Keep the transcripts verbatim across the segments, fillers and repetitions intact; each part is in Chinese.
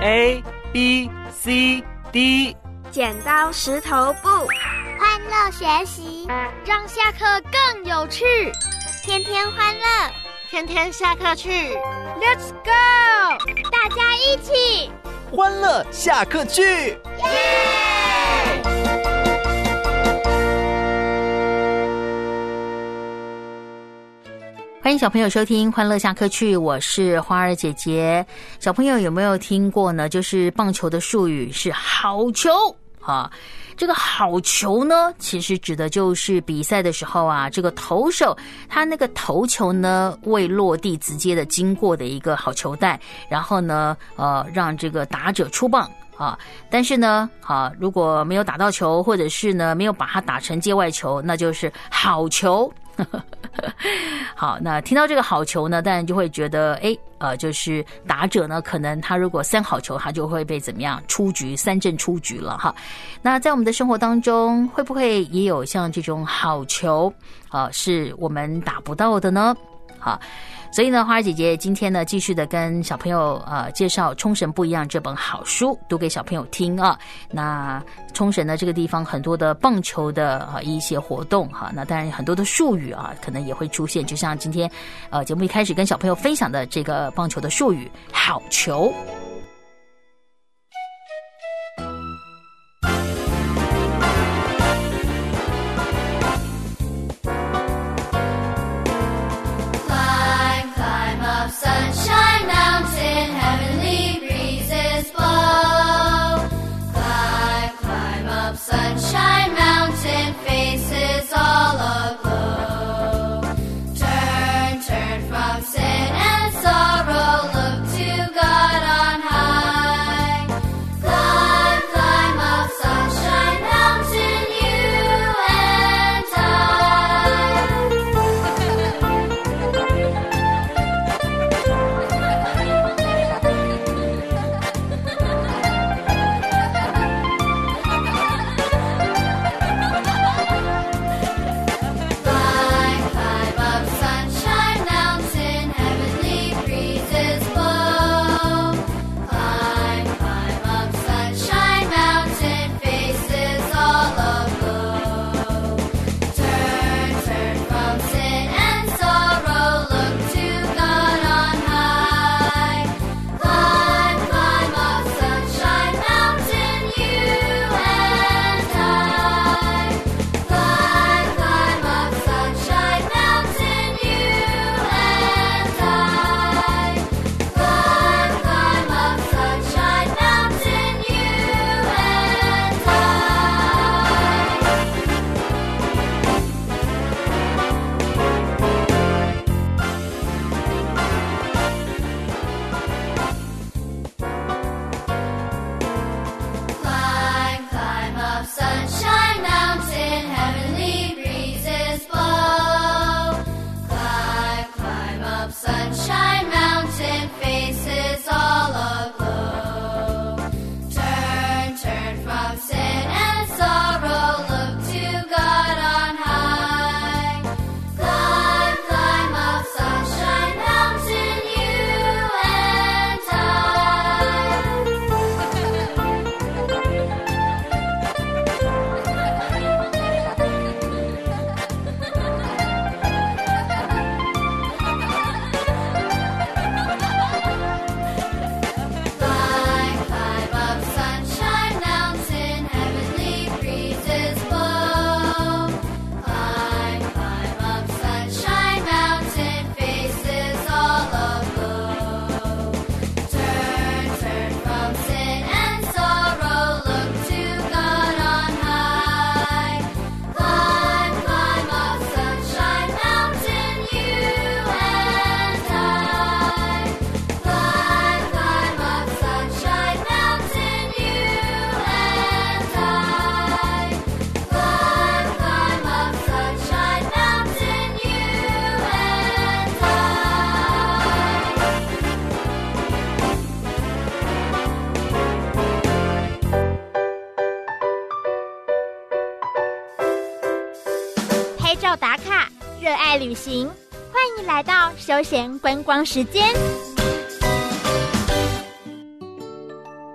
A B C D。 剪刀石头布， 欢乐学习， 让下课更有趣。 天天欢乐， 天天下课去 Let's go！ 大家一起欢乐下课去，耶！ 欢迎小朋友收听欢乐下课去，我是花儿姐姐。小朋友有没有听过呢？就是棒球的术语是好球啊。这个好球呢，其实指的就是比赛的时候啊，这个投手他那个投球呢未落地直接的经过的一个好球带，然后呢呃让这个打者出棒啊，但是呢啊如果没有打到球，或者是呢没有把它打成界外球，那就是好球。好，那听到这个好球呢，当然就会觉得哎呃就是打者呢可能他如果三好球，他就会被怎么样出局，三振出局了哈。那在我们的生活当中，会不会也有像这种好球啊、呃、是我们打不到的呢？好，所以呢花儿姐姐今天呢继续的跟小朋友呃介绍冲绳不一样这本好书，读给小朋友听啊。那冲绳呢这个地方很多的棒球的啊一些活动哈，那当然很多的术语啊可能也会出现，就像今天呃节目一开始跟小朋友分享的这个棒球的术语好球。 Sunshine Mountain, heavenly breezes blow. Climb, climb up Sunshine Mountain, faces all aglow. Turn, turn from sin and sorrow, look to God on high. Climb, climb up Sunshine Mountain, you and I. Sunshine Mountain, faces all aglow. Turn, turn from sin and sorrow, look to God on high. Climb, climb up Sunshine Mountain, you and I。 拍照打卡，热爱旅行，欢迎来到休闲观光时间。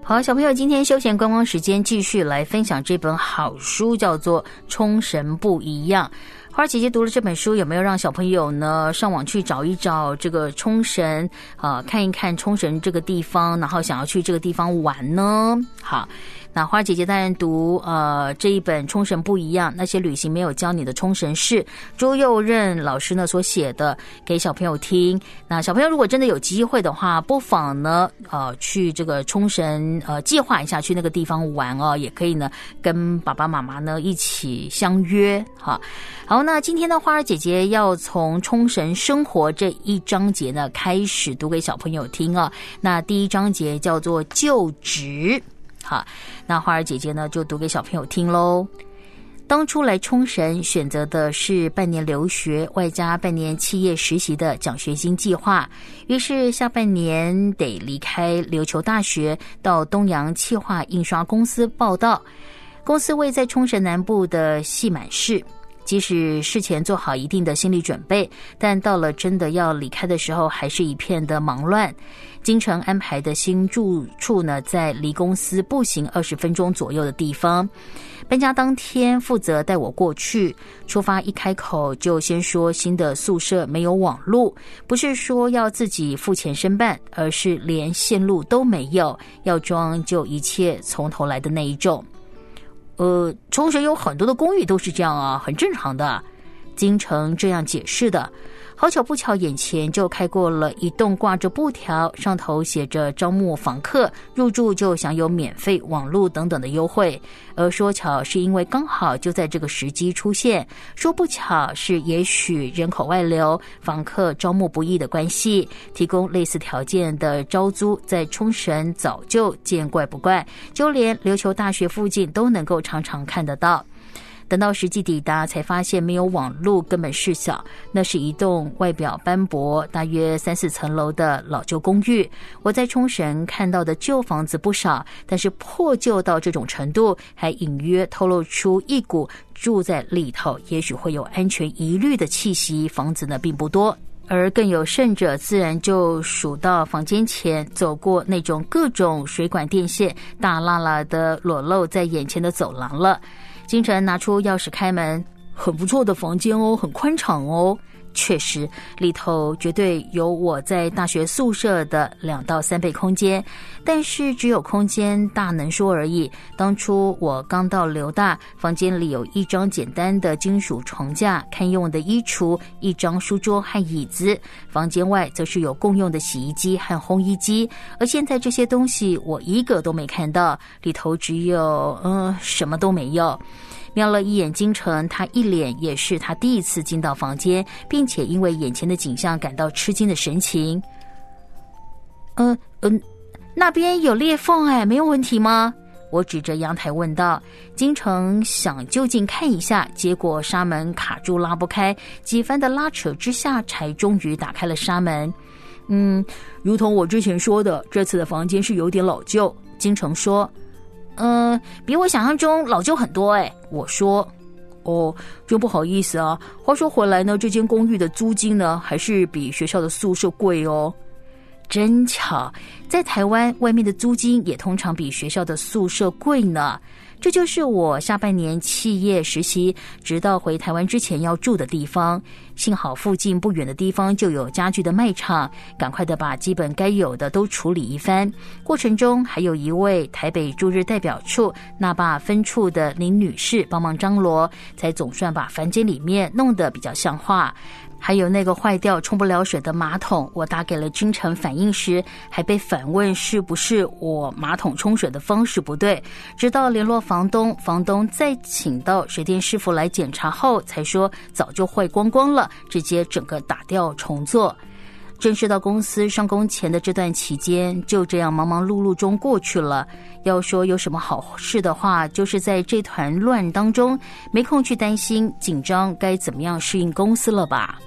好，小朋友，今天休闲观光时间继续来分享这本好书，叫做《冲绳不一样》。花儿姐姐读了这本书，有没有让小朋友呢上网去找一找这个冲绳啊、呃，看一看冲绳这个地方，然后想要去这个地方玩呢？好，那花儿姐姐当然读呃这一本《冲绳不一样》，那些旅行没有教你的冲绳市，朱佑任老师呢所写的，给小朋友听。那小朋友如果真的有机会的话，不妨呢呃去这个冲绳呃计划一下去那个地方玩哦，也可以呢跟爸爸妈妈呢一起相约哈。好，那今天的花儿姐姐要从冲绳生活这一章节呢开始读给小朋友听啊。那第一章节叫做就职，好，那花儿姐姐呢就读给小朋友听喽。当初来冲绳选择的是半年留学外加半年企业实习的奖学金计划，于是下半年得离开琉球大学，到东洋企划印刷公司报到。公司位在冲绳南部的细满市，即使事前做好一定的心理准备，但到了真的要离开的时候，还是一片的忙乱。京城安排的新住处呢，在离公司步行二十分钟左右的地方。搬家当天，负责带我过去。出发一开口就先说新的宿舍没有网路，不是说要自己付钱申办，而是连线路都没有，要装就一切从头来的那一种。呃，冲绳有很多的公寓都是这样啊，很正常的。京城这样解释的。好巧不巧，眼前就开过了一栋挂着布条，上头写着招募房客，入住就享有免费网路等等的优惠。而说巧是因为刚好就在这个时机出现，说不巧是也许人口外流、房客招募不易的关系，提供类似条件的招租在冲绳早就见怪不怪，就连琉球大学附近都能够常常看得到。等到实际抵达，才发现没有网路根本事小。那是一栋外表斑驳、大约三四层楼的老旧公寓。我在冲绳看到的旧房子不少，但是破旧到这种程度，还隐约透露出一股住在里头也许会有安全疑虑的气息。房子呢并不多。而更有甚者，自然就数到房间前走过那种各种水管电线大喇喇的裸露在眼前的走廊了。金城拿出钥匙开门，很不错的房间哦，很宽敞哦。确实，里头绝对有我在大学宿舍的两到三倍空间，但是只有空间大能说而已。当初我刚到琉大，房间里有一张简单的金属床架、堪用的衣橱、一张书桌和椅子，房间外则是有共用的洗衣机和烘衣机。而现在这些东西我一个都没看到，里头只有嗯、呃，什么都没有。瞄了一眼京城，他一脸也是他第一次进到房间，并且因为眼前的景象感到吃惊的神情。嗯、呃、嗯、呃，那边有裂缝哎，没有问题吗？我指着阳台问道。京城想就近看一下，结果纱门卡住拉不开，几番的拉扯之下，才终于打开了纱门。嗯，如同我之前说的，这次的房间是有点老旧。京城说。嗯，比我想象中老旧很多哎。我说，哦，真不好意思啊。话说回来呢，这间公寓的租金呢，还是比学校的宿舍贵哦。真巧，在台湾外面的租金也通常比学校的宿舍贵呢。这就是我下半年企业实习，直到回台湾之前要住的地方。幸好附近不远的地方就有家具的卖场，赶快的把基本该有的都处理一番。过程中还有一位台北驻日代表处那霸分处的林女士帮忙张罗，才总算把房间里面弄得比较像话。还有那个坏掉冲不了水的马桶，我打给了京城反映时，还被反问是不是我马桶冲水的方式不对，直到联络房东，房东再请到水电师傅来检查后，才说早就坏光光了，直接整个打掉重做。正式到公司上工前的这段期间，就这样忙忙碌碌中过去了。要说有什么好事的话，就是在这团乱当中，没空去担心紧张该怎么样适应公司了吧。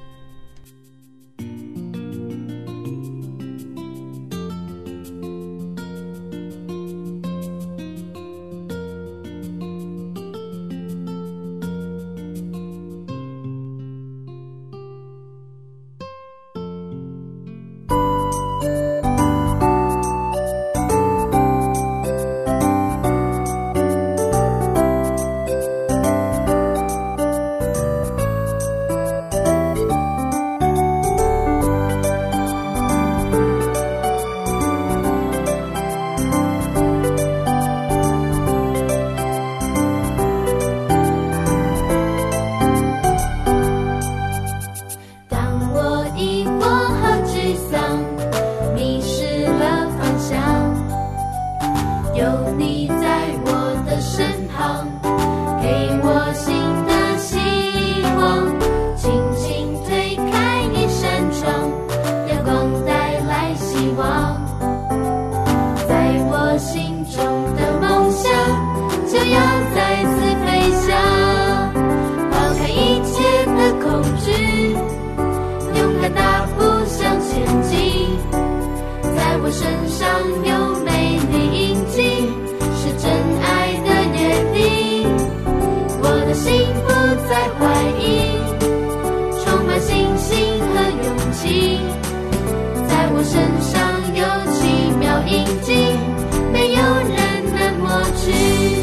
印记，没有人能抹去。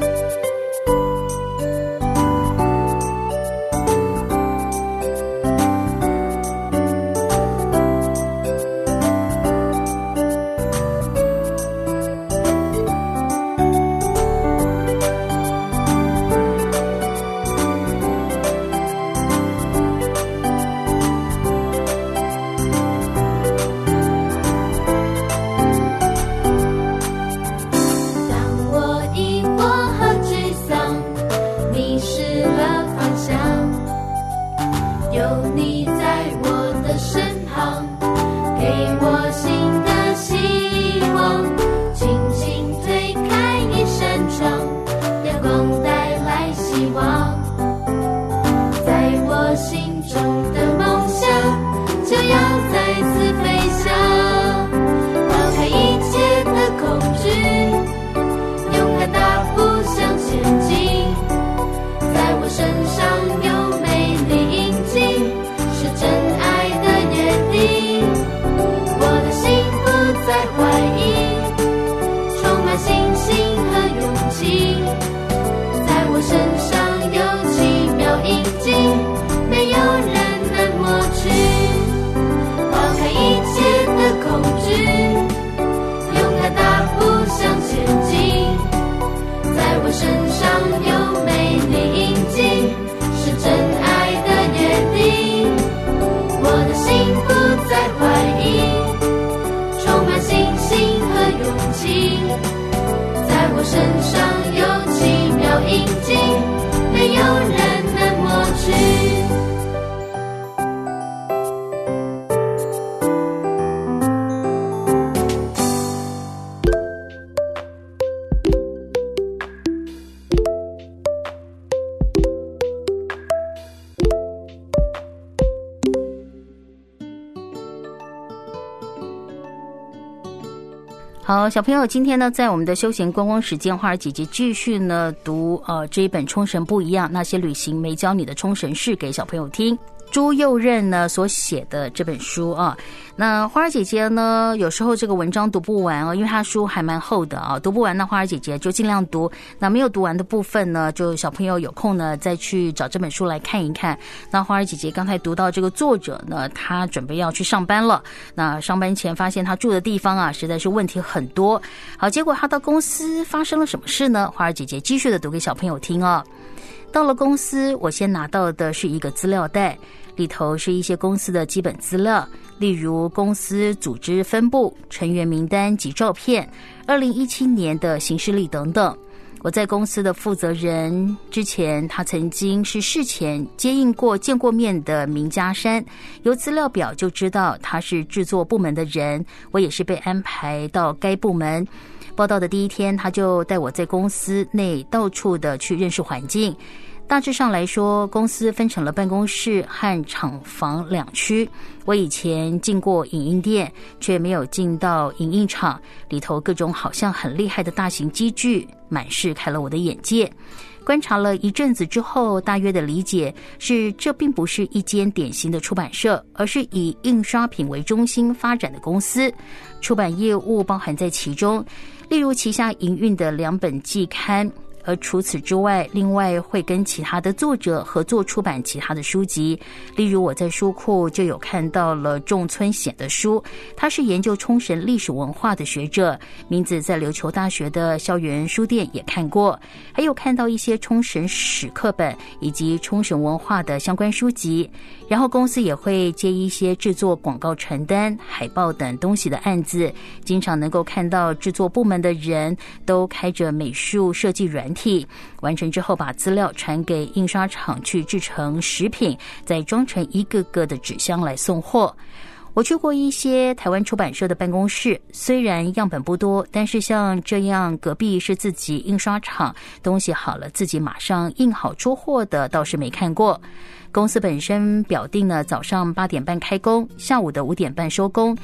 好，小朋友，今天呢，在我们的休闲观光时间，花儿姐姐继续呢读呃这一本《冲绳不一样：那些旅行没教你的冲绳事》给小朋友听。朱佑任呢所写的这本书啊，那花儿姐姐呢有时候这个文章读不完哦，因为它书还蛮厚的啊，读不完那花儿姐姐就尽量读，那没有读完的部分呢，就小朋友有空呢再去找这本书来看一看。那花儿姐姐刚才读到这个作者呢，他准备要去上班了，那上班前发现他住的地方啊实在是问题很多，好，结果他到公司发生了什么事呢？花儿姐姐继续的读给小朋友听哦。到了公司，我先拿到的是一个资料袋，里头是一些公司的基本资料，例如公司组织分布、成员名单及照片、二零一七年的行事历等等。我在公司的负责人之前，他曾经是事前接应过见过面的明家山，由资料表就知道他是制作部门的人，我也是被安排到该部门。报道的第一天，他就带我在公司内到处的去认识环境。大致上来说，公司分成了办公室和厂房两区。我以前进过影印店，却没有进到影印厂，里头各种好像很厉害的大型机具，满是开了我的眼界。观察了一阵子之后，大约的理解是，这并不是一间典型的出版社，而是以印刷品为中心发展的公司，出版业务包含在其中，例如旗下营运的两本季刊。而除此之外，另外会跟其他的作者合作出版其他的书籍，例如我在书库就有看到了仲村显的书，他是研究冲绳历史文化的学者，名字在琉球大学的校园书店也看过，还有看到一些冲绳史课本以及冲绳文化的相关书籍。然后公司也会接一些制作广告传单、海报等东西的案子，经常能够看到制作部门的人都开着美术设计软体，完成之后把资料传给印刷厂去制成食品，再装成一个个的纸箱来送货。我去过一些台湾出版社的办公室，虽然样本不多，但是像这样隔壁是自己印刷厂，东西好了自己马上印好出货的倒是没看过。公司本身表定呢，早上八点半开工，下午的五点半收工。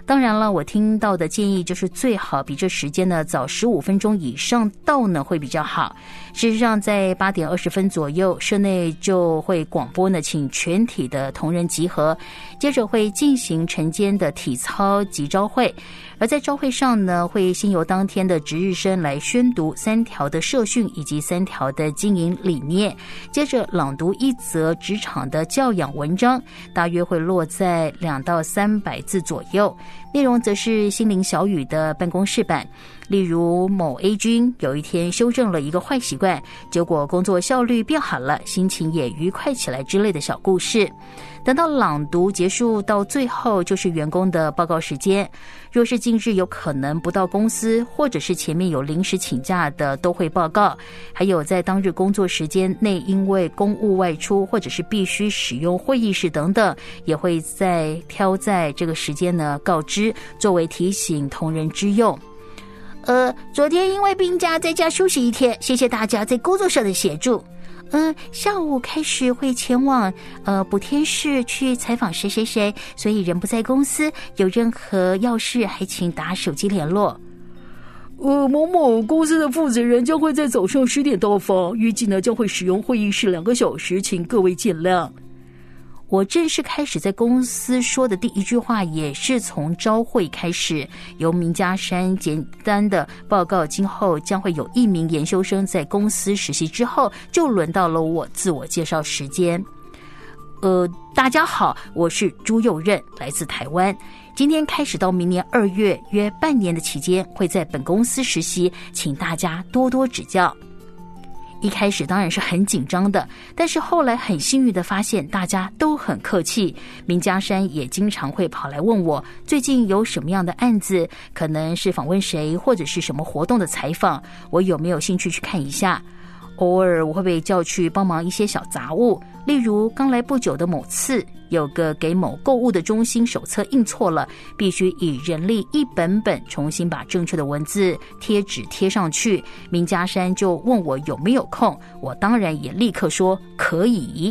当然了，我听到的建议就是最好比这时间呢早十五分钟以上到呢会比较好。事实上，在八点二十分左右，社内就会广播呢，请全体的同仁集合，接着会进行晨间的体操及朝会。而在朝会上呢，会先由当天的值日生来宣读三条的社训以及三条的经营理念，接着朗读一则职场的教养文章，大约会落在两到三百字左右，内容则是心灵小语的办公室版。例如某 A 君有一天修正了一个坏习惯，结果工作效率变好了，心情也愉快起来之类的小故事。等到朗读结束到最后，就是员工的报告时间。若是近日有可能不到公司，或者是前面有临时请假的，都会报告。还有在当日工作时间内因为公务外出，或者是必须使用会议室等等，也会在挑在这个时间呢告知，作为提醒同仁之用。呃，昨天因为病假在家休息一天，谢谢大家在工作上的协助。嗯，下午开始会前往呃补天市去采访谁谁谁，所以人不在公司，有任何要事还请打手机联络。呃，某某公司的负责人将会在早上十点到访，预计呢将会使用会议室两个小时，请各位见谅。我正式开始在公司说的第一句话也是从朝会开始，由明家山简单的报告今后将会有一名研修生在公司实习之后，就轮到了我自我介绍时间。呃，大家好，我是朱佑任，来自台湾。今天开始到明年二月约半年的期间会在本公司实习，请大家多多指教。一开始当然是很紧张的，但是后来很幸运的发现大家都很客气。明家山也经常会跑来问我最近有什么样的案子，可能是访问谁或者是什么活动的采访，我有没有兴趣去看一下。偶尔我会被叫去帮忙一些小杂物，例如刚来不久的某次，有个给某购物的中心手册印错了，必须以人力一本本重新把正确的文字贴纸贴上去。明家山就问我有没有空，我当然也立刻说可以。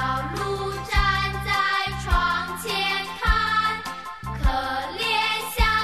小鹿站在窗前看，可怜小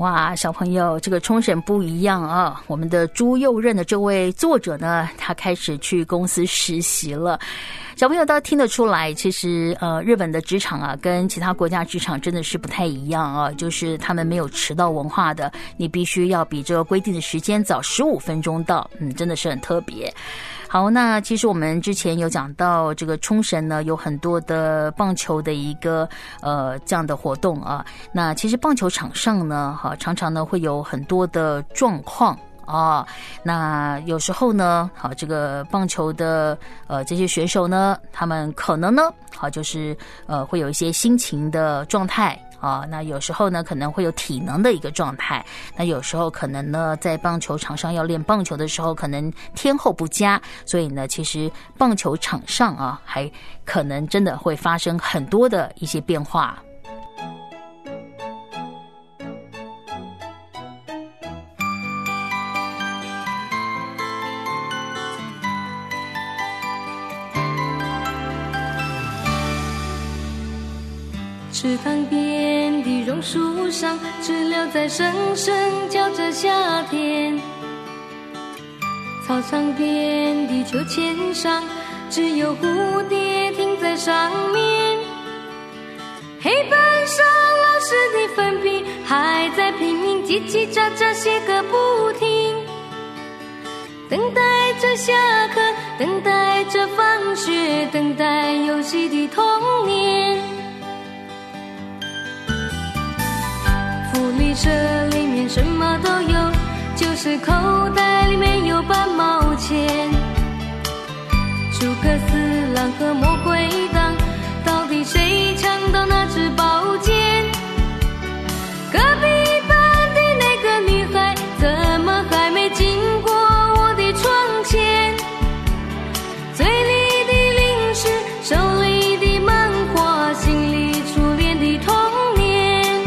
哇，小朋友，这个冲绳不一样啊！我们的朱佑任的这位作者呢，他开始去公司实习了。小朋友都听得出来，其实呃，日本的职场啊，跟其他国家职场真的是不太一样啊，就是他们没有迟到文化的，你必须要比这个规定的时间早十五分钟到，嗯，真的是很特别。好，那其实我们之前有讲到这个冲绳呢，有很多的棒球的一个呃这样的活动啊。那其实棒球场上呢，哈，常常呢会有很多的状况啊。那有时候呢，好，这个棒球的呃这些选手呢，他们可能呢，好，就是呃会有一些心情的状态。啊，那有时候呢可能会有体能的一个状态，那有时候可能呢在棒球场上要练棒球的时候，可能天候不佳，所以呢其实棒球场上啊还可能真的会发生很多的一些变化。 池塘边的榕树上，知了在声声叫着夏天。草场边的秋千上，只有蝴蝶停在上面。黑板上老师的粉笔还在拼命叽叽喳喳写个不停，等待着下课，等待着放学，等待游戏的童年。福利社里面什么都有，就是口袋里面有半毛钱。诸葛四郎和魔鬼党，到底谁抢到那支宝剑？隔壁班的那个女孩，怎么还没经过我的窗前？嘴里的零食，手里的漫画，心里初恋的童年。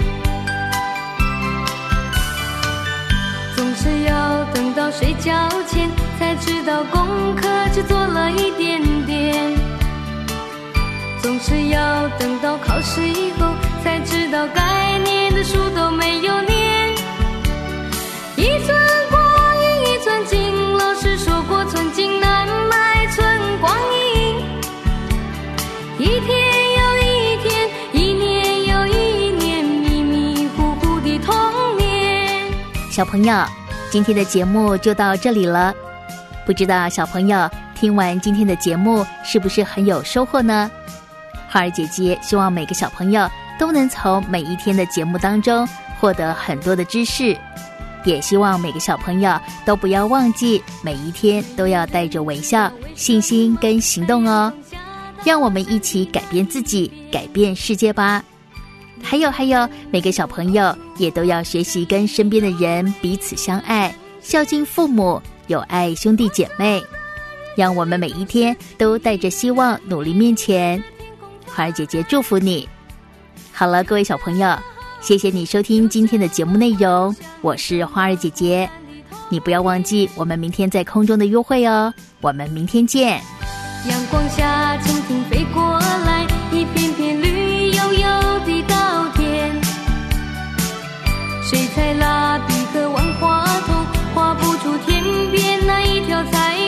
总是要等到睡觉前，才知道功课只做了一点点。总是要等到考试以后，才知道该念的书都没有念。一寸光阴一寸金，老师说过寸金难买寸光阴。一天又一天，一年又一年，迷迷糊糊的童年。 小朋友，今天的节目就到这里了。不知道小朋友听完今天的节目是不是很有收获呢？花儿姐姐希望每个小朋友都能从每一天的节目当中获得很多的知识，也希望每个小朋友都不要忘记每一天都要带着微笑、信心跟行动哦。让我们一起改变自己，改变世界吧。还有还有，每个小朋友也都要学习跟身边的人彼此相爱，孝敬父母，有爱兄弟姐妹。让我们每一天都带着希望努力面前。花儿姐姐祝福你。好了，各位小朋友，谢谢你收听今天的节目内容，我是花儿姐姐。你不要忘记我们明天在空中的约会哦，我们明天见。 阳光下蜻蜓飞过来，一片片绿油油的稻田。水彩蜡笔和万花筒画不出天边那一条彩